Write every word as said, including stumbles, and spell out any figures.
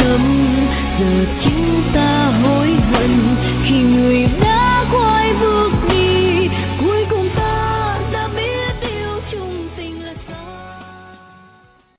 tâm, giờ chúng ta hối hận khi người đã